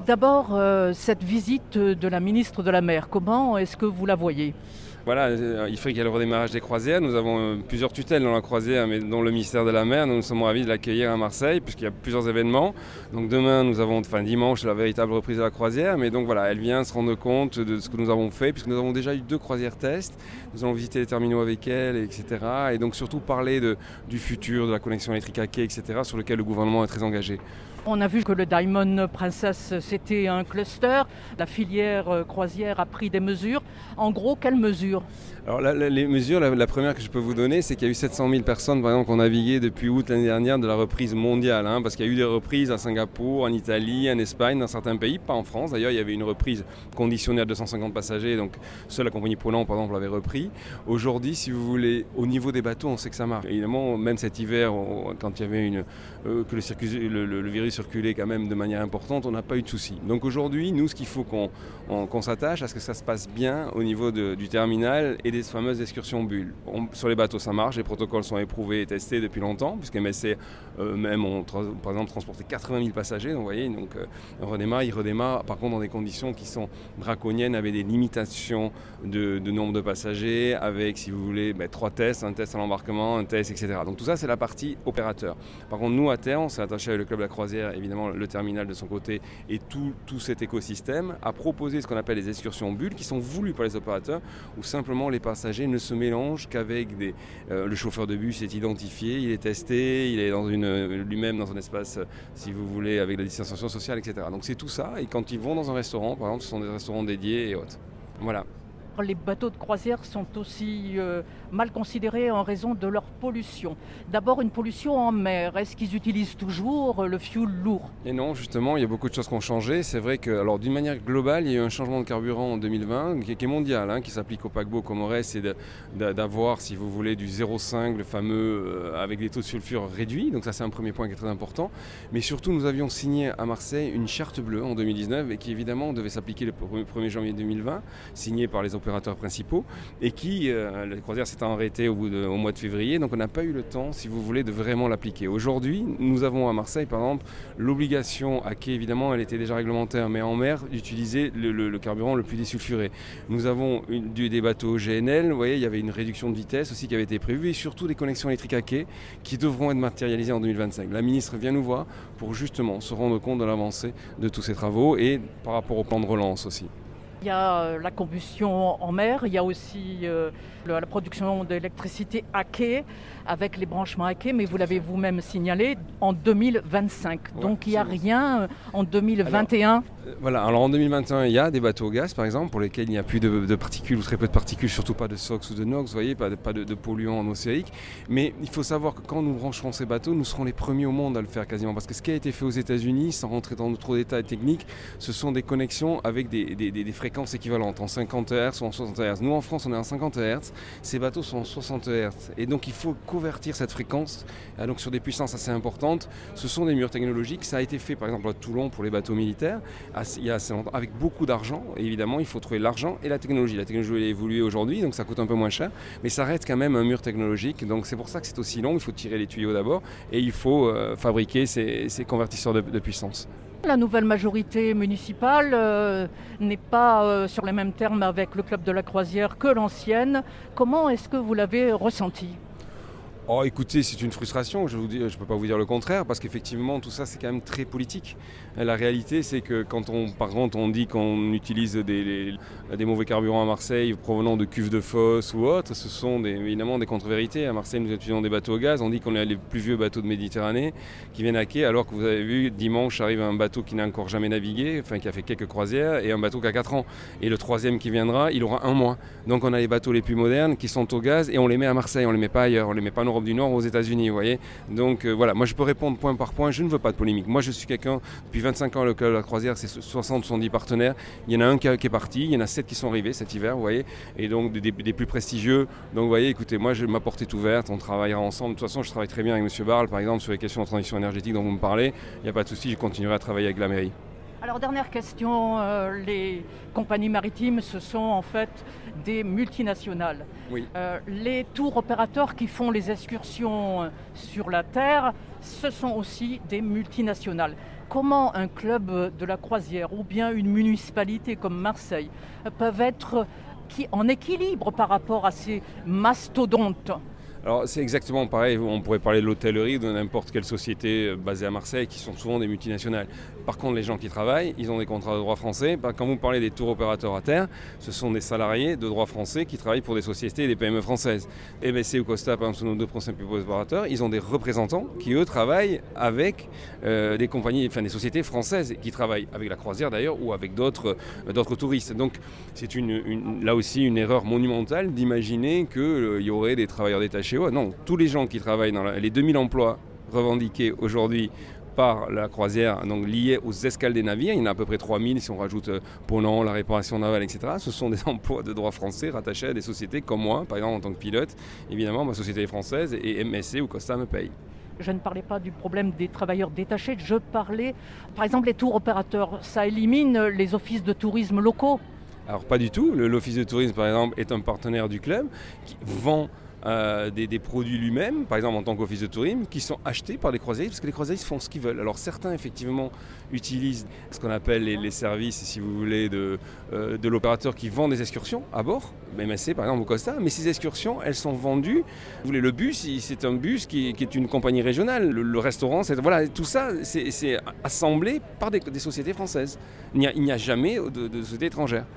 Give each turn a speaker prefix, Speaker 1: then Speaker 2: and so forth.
Speaker 1: D'abord, cette visite de la ministre de la Mer, comment est-ce que vous la voyez ?
Speaker 2: Voilà, il faut qu'il y ait le redémarrage des croisières. Nous avons plusieurs tutelles dans la croisière, mais dont le ministère de la Mer. Nous sommes ravis de l'accueillir à Marseille, puisqu'il y a plusieurs événements. Donc demain, dimanche, c'est la véritable reprise de la croisière. Mais donc voilà, elle vient se rendre compte de ce que nous avons fait, puisque nous avons déjà eu 2 croisières tests. Nous allons visiter les terminaux avec elle, etc. Et donc surtout parler du futur, de la connexion électrique à quai, etc., sur lequel le gouvernement est très engagé.
Speaker 1: On a vu que le Diamond Princess, c'était un cluster. La filière croisière a pris des mesures. En gros, quelles mesures ?
Speaker 2: Alors les mesures, la première que je peux vous donner, c'est qu'il y a eu 700 000 personnes par exemple qui ont navigué depuis août l'année dernière de la reprise mondiale, parce qu'il y a eu des reprises à Singapour, en Italie, en Espagne, dans certains pays, pas en France. D'ailleurs, il y avait une reprise conditionnée à 250 passagers, donc seule la compagnie Ponant par exemple l'avait repris. Aujourd'hui, si vous voulez, au niveau des bateaux, on sait que ça marche. Évidemment, même cet hiver, quand il y avait que le virus circulait quand même de manière importante, on n'a pas eu de soucis. Donc aujourd'hui, nous, ce qu'il faut qu'on s'attache à ce que ça se passe bien au niveau du terminal et des fameuses excursions bulles. Sur les bateaux, ça marche, les protocoles sont éprouvés et testés depuis longtemps, puisque MSC même ont par exemple transporté 80 000 passagers, donc vous voyez, on redémarre, par contre dans des conditions qui sont draconiennes, avec des limitations de nombre de passagers, avec, si vous voulez, 3 tests, un test à l'embarquement, un test, etc. Donc tout ça, c'est la partie opérateur. Par contre, nous, à terre, on s'est attaché avec le club de la croisière, évidemment le terminal de son côté, et tout cet écosystème, à proposer ce qu'on appelle les excursions bulles, qui sont voulues par les opérateurs, où simplement les passagers ne se mélangent qu'avec le chauffeur de bus est identifié, il est testé, il est lui-même dans un espace, si vous voulez, avec la distanciation sociale, etc. Donc c'est tout ça, et quand ils vont dans un restaurant, par exemple, ce sont des restaurants dédiés et autres. Voilà.
Speaker 1: Les bateaux de croisière sont aussi mal considérés en raison de leur pollution. D'abord, une pollution en mer. Est-ce qu'ils utilisent toujours le fioul lourd ?
Speaker 2: Et non, justement, il y a beaucoup de choses qui ont changé. C'est vrai que, alors, d'une manière globale, il y a eu un changement de carburant en 2020 qui est mondial, qui s'applique au paquebot Comores, c'est d'avoir, si vous voulez, du 0,5, le fameux, avec des taux de sulfure réduits. Donc ça, c'est un premier point qui est très important. Mais surtout, nous avions signé à Marseille une charte bleue en 2019 et qui, évidemment, devait s'appliquer le 1er janvier 2020, signée par les opérateurs principaux, et qui, la croisière s'est arrêtée au mois de février, donc on n'a pas eu le temps, si vous voulez, de vraiment l'appliquer. Aujourd'hui, nous avons à Marseille, par exemple, l'obligation à quai, évidemment, elle était déjà réglementaire, mais en mer, d'utiliser le carburant le plus désulfuré. Nous avons des bateaux GNL, vous voyez, il y avait une réduction de vitesse aussi qui avait été prévue, et surtout des connexions électriques à quai qui devront être matérialisées en 2025. La ministre vient nous voir pour justement se rendre compte de l'avancée de tous ces travaux, et par rapport au plan de relance aussi.
Speaker 1: Il y a la combustion en mer, il y a aussi la production d'électricité à quai, avec les branchements à quai, mais vous l'avez vous-même signalé, en 2025. Ouais, donc il n'y a rien en 2021.
Speaker 2: Alors en 2021, il y a des bateaux au gaz, par exemple, pour lesquels il n'y a plus de particules ou très peu de particules, surtout pas de SOx ou de NOx, vous voyez, pas de polluants en océanique. Mais il faut savoir que quand nous brancherons ces bateaux, nous serons les premiers au monde à le faire quasiment. Parce que ce qui a été fait aux États-Unis, sans rentrer dans trop de détails techniques, ce sont des connexions avec des fréquences équivalentes, en 50 Hz ou en 60 Hz. Nous, en France, on est en 50 Hz, ces bateaux sont en 60 Hz. Et donc, il faut convertir cette fréquence donc sur des puissances assez importantes. Ce sont des murs technologiques. Ça a été fait, par exemple, à Toulon pour les bateaux militaires, il y a assez longtemps, avec beaucoup d'argent. Et évidemment, il faut trouver l'argent et la technologie. La technologie elle a évolué aujourd'hui, donc ça coûte un peu moins cher, mais ça reste quand même un mur technologique. Donc c'est pour ça que c'est aussi long. Il faut tirer les tuyaux d'abord et il faut fabriquer ces convertisseurs de puissance.
Speaker 1: La nouvelle majorité municipale n'est pas sur les mêmes termes avec le club de la croisière que l'ancienne. Comment est-ce que vous l'avez ressenti ?
Speaker 2: Oh, écoutez, c'est une frustration, je ne peux pas vous dire le contraire, parce qu'effectivement, tout ça, c'est quand même très politique. La réalité, c'est que quand par contre, on dit qu'on utilise des mauvais carburants à Marseille provenant de cuves de fosse ou autres, ce sont évidemment des contre-vérités. À Marseille, nous utilisons des bateaux au gaz, on dit qu'on est les plus vieux bateaux de Méditerranée qui viennent à quai, alors que vous avez vu, dimanche arrive un bateau qui n'a encore jamais navigué, qui a fait quelques croisières, et un bateau qui a 4 ans. Et le troisième qui viendra, il aura 1 mois. Donc on a les bateaux les plus modernes qui sont au gaz, et on les met à Marseille, on les met pas ailleurs, on les met pas en Europe du Nord ou aux États-Unis, vous voyez. Donc voilà, moi je peux répondre point par point, je ne veux pas de polémique. Moi je suis quelqu'un, depuis 25 ans le club de la croisière, c'est 60-70 partenaires. Il y en a un qui est parti, il y en a 7 qui sont arrivés cet hiver, vous voyez, et donc des plus prestigieux. Donc vous voyez, écoutez, moi ma porte est ouverte, on travaillera ensemble. De toute façon, je travaille très bien avec M. Barle, par exemple, sur les questions de transition énergétique dont vous me parlez. Il n'y a pas de souci, je continuerai à travailler avec la mairie.
Speaker 1: Alors dernière question, les compagnies maritimes, ce sont en fait des multinationales.
Speaker 2: Oui.
Speaker 1: Les tours opérateurs qui font les excursions sur la terre, ce sont aussi des multinationales. comment un club de la croisière ou bien une municipalité comme Marseille peuvent être en équilibre par rapport à ces mastodontes?
Speaker 2: Alors c'est exactement pareil, on pourrait parler de l'hôtellerie, de n'importe quelle société basée à Marseille qui sont souvent des multinationales. Par contre les gens qui travaillent, ils ont des contrats de droit français. Quand vous parlez des tours opérateurs à terre, ce sont des salariés de droit français qui travaillent pour des sociétés et des PME françaises. MSC ou Costa, par exemple, sont nos deux principaux opérateurs, ils ont des représentants qui eux travaillent avec des compagnies, enfin des sociétés françaises qui travaillent avec la croisière d'ailleurs ou avec d'autres touristes. Donc c'est là aussi une erreur monumentale d'imaginer qu'il y aurait des travailleurs détachés. Non, tous les gens qui travaillent dans les 2000 emplois revendiqués aujourd'hui par la croisière, donc liés aux escales des navires, il y en a à peu près 3000 si on rajoute Ponant, la réparation navale, etc. Ce sont des emplois de droit français rattachés à des sociétés comme moi, par exemple en tant que pilote. Évidemment, ma société est française et MSC ou Costa me paye.
Speaker 1: Je ne parlais pas du problème des travailleurs détachés, je parlais, par exemple, les tours opérateurs. Ça élimine les offices de tourisme locaux?
Speaker 2: Alors pas du tout. L'office de tourisme, par exemple, est un partenaire du club qui vend des produits lui-même, par exemple en tant qu'office de tourisme, qui sont achetés par les croisiéristes parce que les croisiéristes font ce qu'ils veulent. Alors certains effectivement utilisent ce qu'on appelle les services, si vous voulez, de l'opérateur qui vend des excursions à bord, MSC par exemple au Costa, mais ces excursions elles sont vendues. Vous voulez, le bus, c'est un bus qui est une compagnie régionale, le restaurant, voilà, tout ça c'est assemblé par des sociétés françaises. Il n'y a jamais de sociétés étrangères.